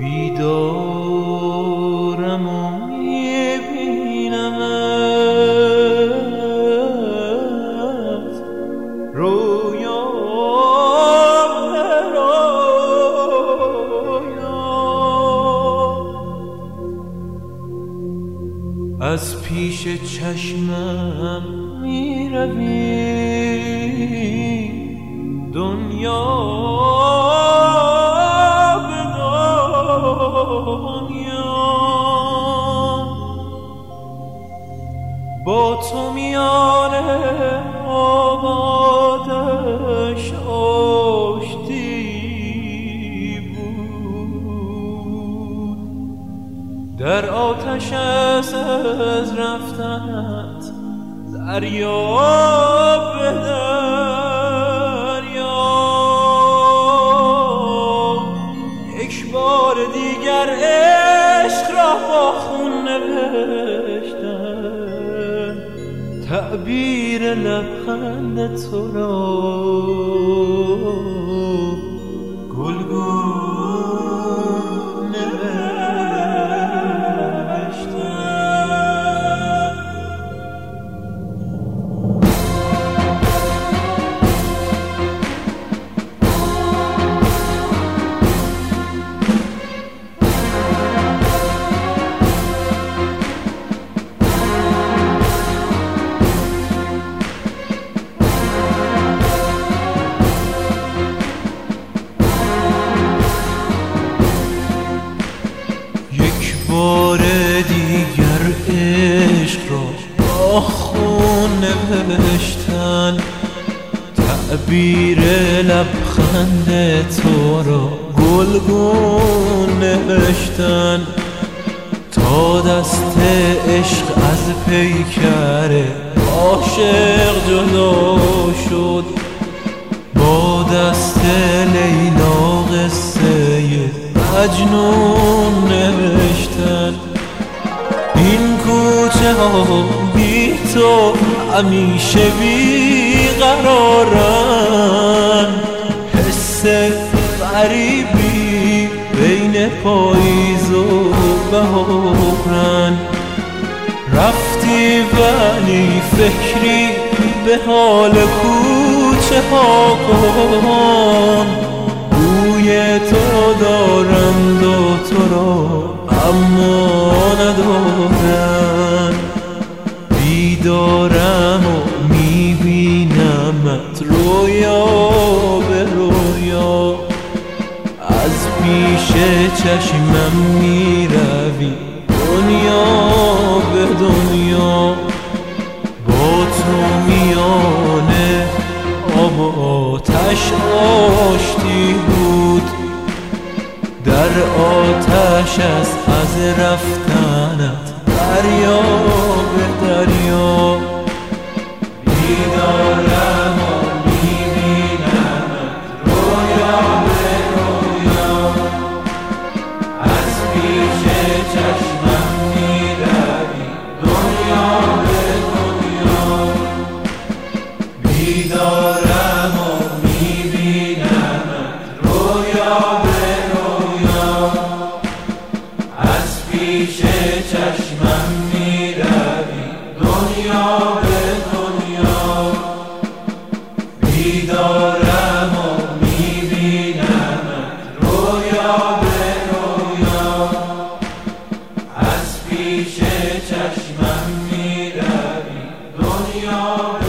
بیدارم و میبینمت رویا به رویا، از پیش چشمم میروی دنیا به دنیا، با تو میان آبادش آشتی بود، در آتش از رفتنت دریا به دریا، یک بار دیگر عشق را با خون نوشتن، تعبیر لبخند تو را گلگون بار دیگر عشق را با خون نوشتن، تعبیر لبخند تو را گلگون نوشتن، تا دست عشق از پیکر عاشق جدا شد، با دست لیلا قصه مجنون نوشتن. این کوچه ها بی تو همیشه بی قرارن، حس غریبی بین پاییز و بهارن، رفتی ولی فکری به حال کوچه ها کن، بوی تو دارند و تو را اما ندارن، بیدارم و میبینمت رویا به رویا، از پیش چشمم میروی دنیا به دنیا، با تو میانه آب و آتش آشتی بود، در آتش از رفتنت دریا به دریا، بیدارم و میبینمت رویا به رویا، از پیش چشمم میروی دنیا به دنیا، بیدارم و میبینمت رویا به رویا، از پیش چشمم میروی دنیا به دنیا، بیدارم و میبینمت رویا به رویا، از پیش چشمم میروی دنیا